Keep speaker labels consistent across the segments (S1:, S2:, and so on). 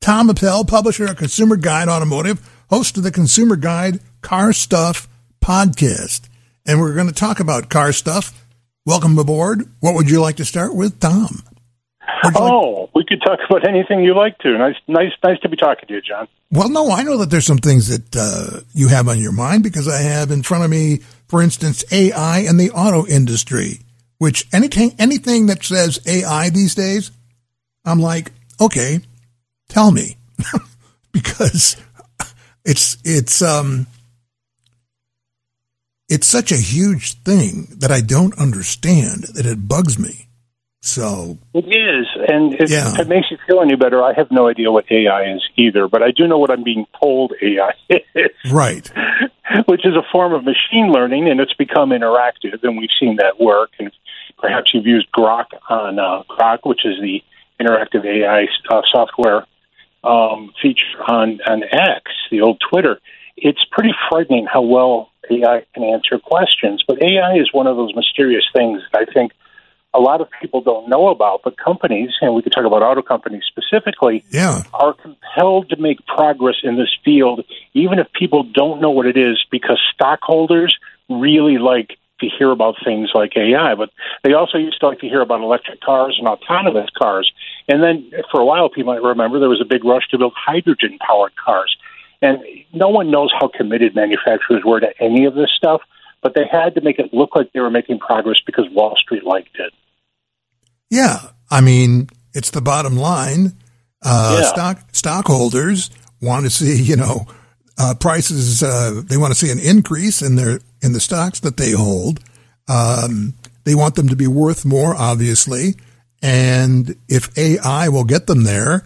S1: Tom Appel, publisher of Consumer Guide Automotive, host of the Consumer Guide Car Stuff podcast. And we're going to talk about car stuff. Welcome aboard. What would you like to start with, Tom?
S2: We could talk about anything you like to. Nice to be talking to you, John.
S1: Well, no, I know that there's some things that you have on your mind because I have in front of me, for instance, AI and the auto industry, which anything that says AI these days, I'm like, okay, tell me, because it's such a huge thing that I don't understand that it bugs me. So
S2: it is, and if it makes you feel any better, I have no idea what AI is either, but I do know what I'm being told AI is.
S1: Right.
S2: Which is a form of machine learning, and it's become interactive, and we've seen that work. And perhaps you've used Grok on Grok, which is the interactive AI software feature on X, the old Twitter. It's pretty frightening how well AI can answer questions, but AI is one of those mysterious things that I think a lot of people don't know about, but companies, and we could talk about auto companies specifically, are compelled to make progress in this field, even if people don't know what it is, because stockholders really like to hear about things like AI. But they also used to like to hear about electric cars and autonomous cars. And then for a while, people might remember there was a big rush to build hydrogen-powered cars. And no one knows how committed manufacturers were to any of this stuff, but they had to make it look like they were making progress because Wall Street liked it.
S1: Yeah, I mean, it's the bottom line. Stockholders want to see, prices. They want to see an increase in the stocks that they hold. They want them to be worth more, obviously. And if AI will get them there,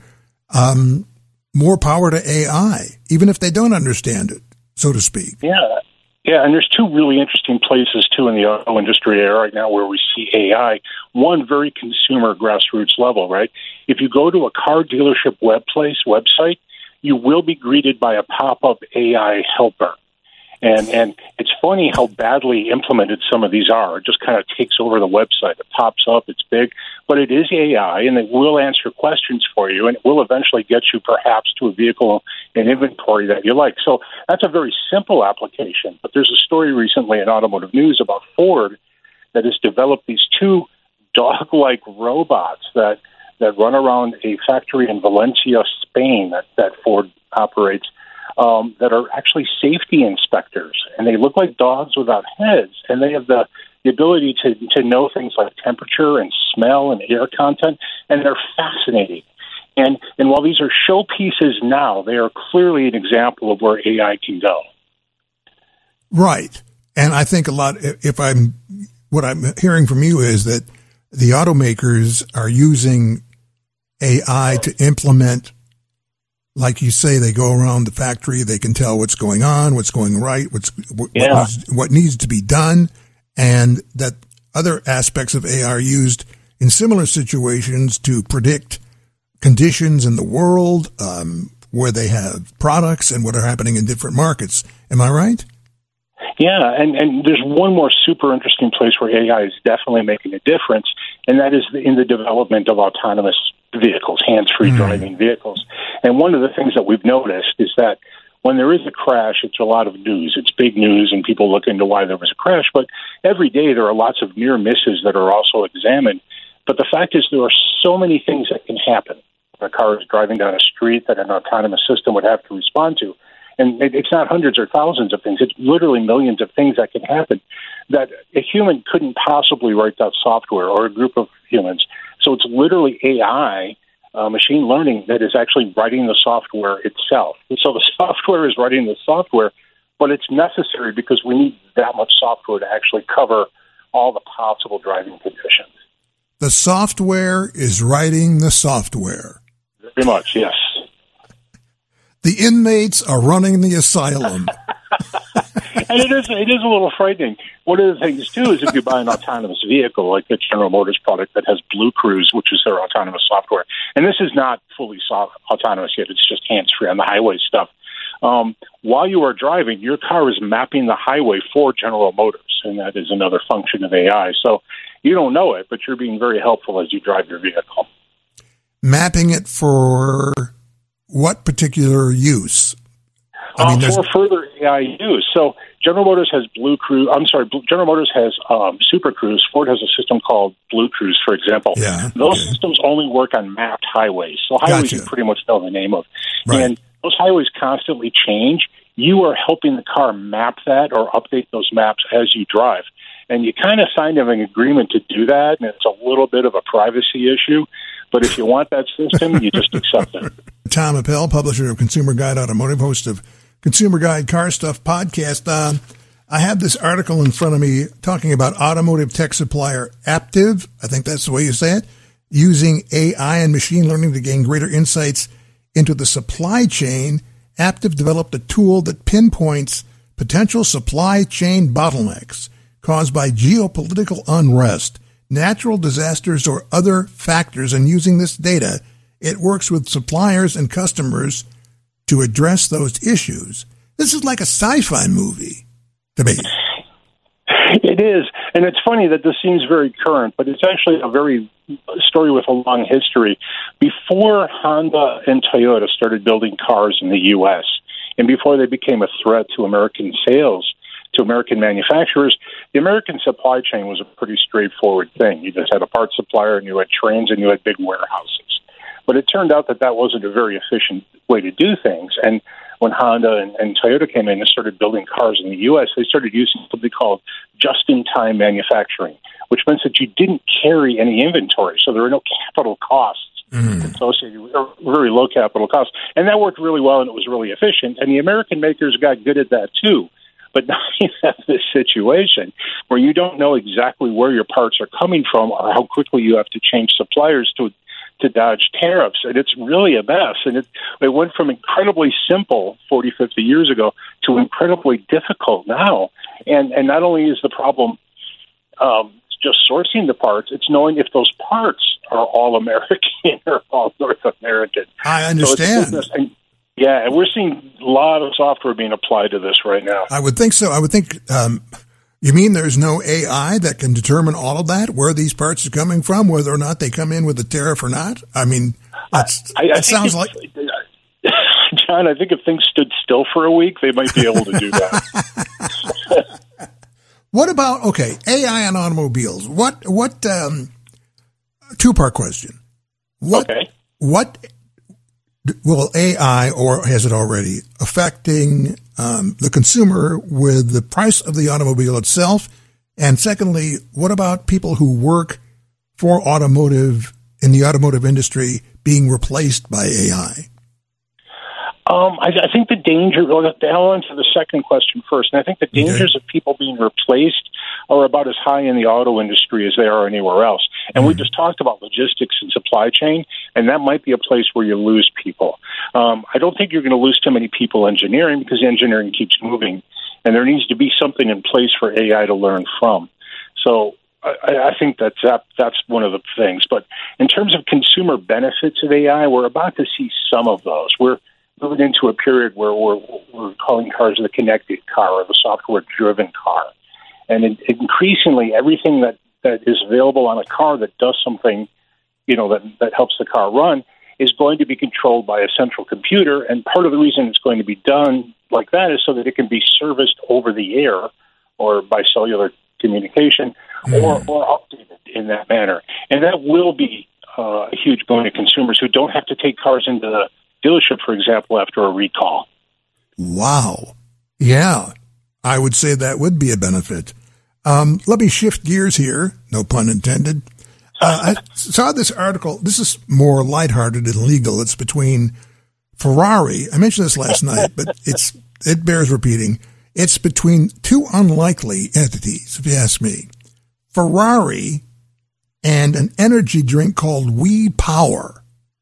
S1: more power to AI, even if they don't understand it, so to speak.
S2: Yeah, and there's two really interesting places, too, in the auto industry right now where we see AI. One, very consumer grassroots level, right? If you go to a car dealership website, you will be greeted by a pop-up AI helper. And it's funny how badly implemented some of these are. It just kind of takes over the website. It pops up, it's big, but it is AI, and it will answer questions for you, and it will eventually get you perhaps to a vehicle and inventory that you like. So that's a very simple application. But there's a story recently in Automotive News about Ford that has developed these two dog-like robots that run around a factory in Valencia, Spain, that Ford operates, that are actually safety inspectors, and they look like dogs without heads, and they have the ability to know things like temperature and smell and air content, and they're fascinating. And while these are showpieces now, they are clearly an example of where AI can go.
S1: Right, and I think a lot. What I'm hearing from you is that the automakers are using AI to implement. Like you say, they go around the factory, they can tell what's going on, what's going right, what needs to be done, and that other aspects of AI are used in similar situations to predict conditions in the world, where they have products and what are happening in different markets. Am I right?
S2: Yeah, and there's one more super interesting place where AI is definitely making a difference, and that is in the development of autonomous vehicles, hands-free driving vehicles. And one of the things that we've noticed is that when there is a crash, it's a lot of news. It's big news, and people look into why there was a crash. But every day there are lots of near misses that are also examined. But the fact is there are so many things that can happen. A car is driving down a street that an autonomous system would have to respond to. And it's not hundreds or thousands of things. It's literally millions of things that can happen that a human couldn't possibly write that software, or a group of humans. So it's literally AI, machine learning, that is actually writing the software itself. And so the software is writing the software, but it's necessary because we need that much software to actually cover all the possible driving conditions.
S1: The software is writing the software.
S2: Very much, yes.
S1: The inmates are running the asylum.
S2: And it is a little frightening. One of the things, too, is if you buy an autonomous vehicle, like the General Motors product that has Blue Cruise, which is their autonomous software, and this is not fully autonomous yet, it's just hands-free on the highway stuff. While you are driving, your car is mapping the highway for General Motors, and that is another function of AI. So you don't know it, but you're being very helpful as you drive your vehicle.
S1: Mapping it for what particular use?
S2: For further AI use. So General Motors has General Motors has Super Cruise. Ford has a system called Blue Cruise, for example.
S1: Yeah,
S2: those systems only work on mapped highways. So highways you pretty much know the name of.
S1: Right.
S2: And those highways constantly change. You are helping the car map that or update those maps as you drive. And you kind of signed an agreement to do that, and it's a little bit of a privacy issue. But if you want that system, you just accept it.
S1: Tom Appel, publisher of Consumer Guide Automotive, host of Consumer Guide Car Stuff podcast. I have this article in front of me talking about automotive tech supplier Aptiv, I think that's the way you say it, using AI and machine learning to gain greater insights into the supply chain. Aptiv developed a tool that pinpoints potential supply chain bottlenecks caused by geopolitical unrest, natural disasters, or other factors. And using this data, it works with suppliers and customers to address those issues. This is like a sci-fi movie to me.
S2: It is. And it's funny that this seems very current, but it's actually a story with a long history. Before Honda and Toyota started building cars in the U.S., and before they became a threat to American sales, to American manufacturers, the American supply chain was a pretty straightforward thing. You just had a parts supplier, and you had trains, and you had big warehouses. But it turned out that wasn't a very efficient way to do things. And when Honda and Toyota came in and started building cars in the U.S., they started using something called just-in-time manufacturing, which meant that you didn't carry any inventory. So there were no capital costs associated with very low capital costs. And that worked really well, and it was really efficient. And the American makers got good at that, too. But now you have this situation where you don't know exactly where your parts are coming from or how quickly you have to change suppliers to dodge tariffs. And it's really a mess. And it went from incredibly simple 40, 50 years ago to incredibly difficult now. And not only is the problem just sourcing the parts, it's knowing if those parts are all American or all North American.
S1: I understand.
S2: And we're seeing a lot of software being applied to this right now.
S1: I would think so. I would think, you mean there's no AI that can determine all of that, where these parts are coming from, whether or not they come in with a tariff or not? I mean, it sounds like...
S2: John, I think if things stood still for a week, they might be able to do that.
S1: What about, AI on automobiles? What, two-part question. What will AI, or has it already, affecting the consumer with the price of the automobile itself? And secondly, what about people who work for in the automotive industry being replaced by AI?
S2: I think the danger, I'll answer the second question first, and I think the dangers of people being replaced are about as high in the auto industry as they are anywhere else. And we just talked about logistics and supply chain, and that might be a place where you lose people. I don't think you're going to lose too many people engineering, because engineering keeps moving, and there needs to be something in place for AI to learn from. So I think that's one of the things. But in terms of consumer benefits of AI, we're about to see some of those. We're moving into a period where we're calling cars the connected car or the software-driven car. And increasingly, everything that is available on a car that does something, that helps the car run is going to be controlled by a central computer. And part of the reason it's going to be done like that is so that it can be serviced over the air or by cellular communication or updated in that manner. And that will be a huge boon to consumers who don't have to take cars into the dealership, for example, after a recall.
S1: Wow. Yeah, I would say that would be a benefit. Let me shift gears here, no pun intended. I saw this article. This is more lighthearted and legal. It's between Ferrari. I mentioned this last night, but it bears repeating. It's between two unlikely entities, if you ask me. Ferrari and an energy drink called We Power.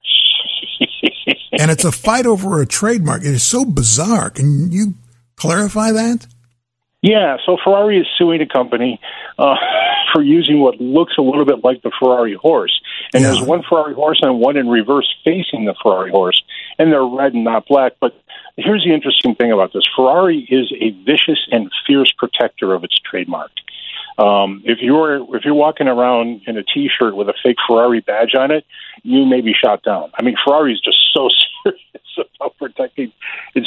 S1: And it's a fight over a trademark. It is so bizarre. Can you clarify that?
S2: Yeah, so Ferrari is suing a company for using what looks a little bit like the Ferrari horse. And there's one Ferrari horse and one in reverse facing the Ferrari horse. And they're red and not black. But here's the interesting thing about this. Ferrari is a vicious and fierce protector of its trademark. If you're walking around in a T-shirt with a fake Ferrari badge on it, you may be shot down. I mean, Ferrari is just so serious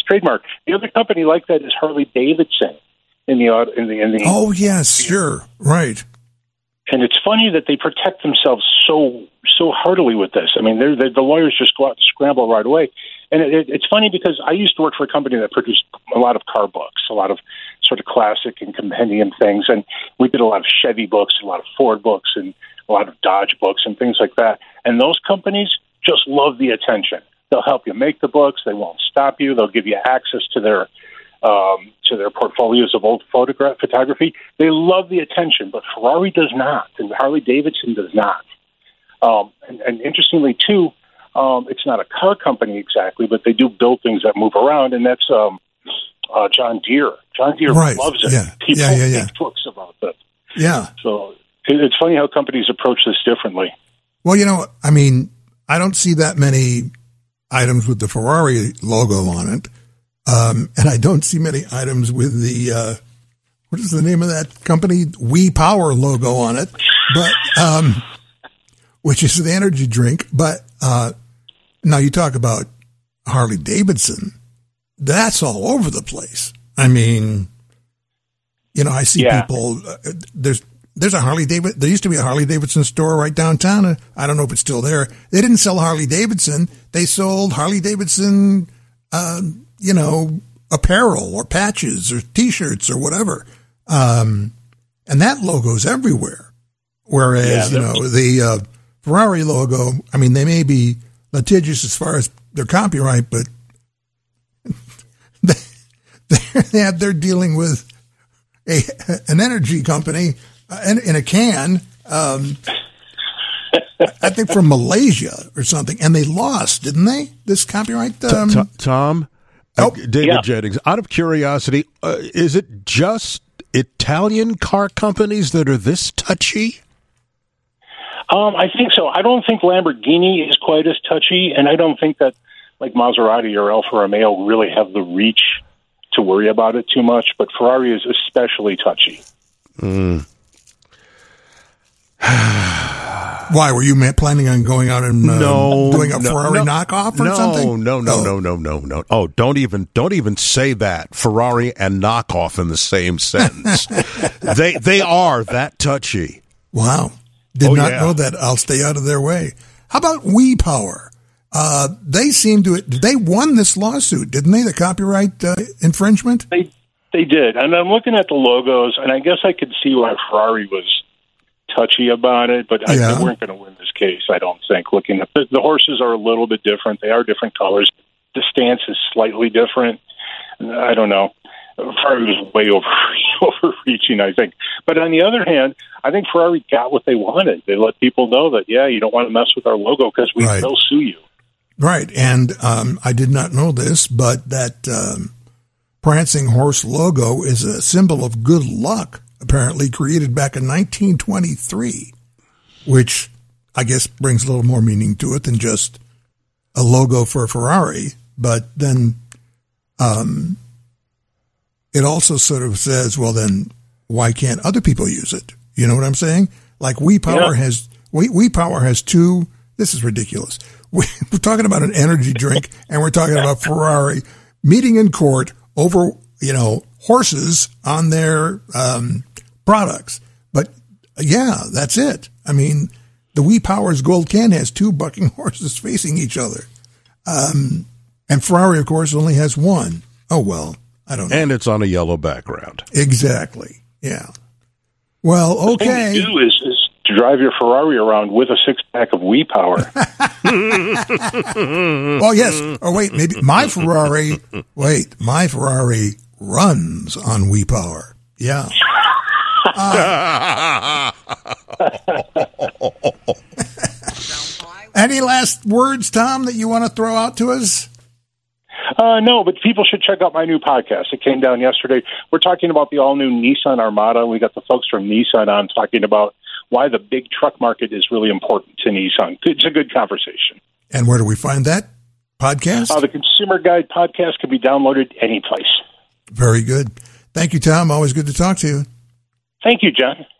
S2: trademark. The other company like that is Harley Davidson in the
S1: Oh yes, sure, right.
S2: And it's funny that they protect themselves so heartily with this. I mean, the lawyers just go out and scramble right away. And it's funny because I used to work for a company that produced a lot of car books, a lot of sort of classic and compendium things. And we did a lot of Chevy books, a lot of Ford books, and a lot of Dodge books and things like that. And those companies just love the attention. They'll help you make the books. They won't stop you. They'll give you access to their portfolios of old photography. They love the attention, but Ferrari does not, and Harley Davidson does not. And interestingly, too, it's not a car company exactly, but they do build things that move around, and that's John Deere. John Deere loves it.
S1: Yeah.
S2: People make books about it.
S1: Yeah.
S2: So it's funny how companies approach this differently.
S1: Well, I mean, I don't see that many items with the Ferrari logo on it. And I don't see many items with the, what is the name of that company? We Power logo on it, but, which is the energy drink. But, now you talk about Harley Davidson. That's all over the place. I mean, I see people, there's a Harley Davidson. There used to be a Harley Davidson store right downtown. I don't know if it's still there. They didn't sell Harley Davidson. They sold Harley Davidson, apparel or patches or T-shirts or whatever. And that logo's everywhere. Whereas, the Ferrari logo, I mean, they may be litigious as far as their copyright, but they're dealing with an energy company in a can, I think from Malaysia or something, and they lost, didn't they? This copyright,
S3: Tom. David Jennings. Out of curiosity, is it just Italian car companies that are this touchy?
S2: I think so. I don't think Lamborghini is quite as touchy, and I don't think that like Maserati or Alfa Romeo really have the reach to worry about it too much. But Ferrari is especially touchy.
S1: Why, were you planning on going out and doing a Ferrari knockoff or something?
S3: No. Oh, don't even say that. Ferrari and knockoff in the same sentence. They are that touchy.
S1: Wow. Did not know that. I'll stay out of their way. How about We Power? They won this lawsuit, didn't they? The copyright infringement?
S2: They did. And I'm looking at the logos, and I guess I could see why Ferrari was touchy about it, but they weren't going to win this case, I don't think. Looking at the horses are a little bit different. They are different colors. The stance is slightly different. I don't know. Ferrari was way overreaching, I think. But on the other hand, I think Ferrari got what they wanted. They let people know that, you don't want to mess with our logo because we will sue you.
S1: Right. And I did not know this, but that prancing horse logo is a symbol of good luck, apparently created back in 1923, which I guess brings a little more meaning to it than just a logo for a Ferrari. But then it also sort of says, well, then why can't other people use it? You know what I'm saying? Like We Power has two. This is ridiculous. We're talking about an energy drink, and we're talking about Ferrari meeting in court over, horses on their products. But that's it. I mean, the We Power's gold can has two bucking horses facing each other. And Ferrari, of course, only has one. Oh, well, I don't know.
S3: And it's on a yellow background.
S1: Exactly. Yeah. Well, okay.
S2: The thing to do is to drive your Ferrari around with a six-pack of We Power.
S1: Oh, yes. Oh, wait, maybe my Ferrari runs on We Power. Yeah. Any last words, Tom, that you want to throw out to us?
S2: No, but people should check out my new podcast. It came down yesterday. We're talking about the all-new Nissan Armada. We got the folks from Nissan on talking about why the big truck market is really important to Nissan. It's a good conversation.
S1: And where do we find that podcast?
S2: The Consumer Guide podcast can be downloaded anyplace.
S1: Very good. Thank you, Tom. Always good to talk to you.
S2: Thank you, John.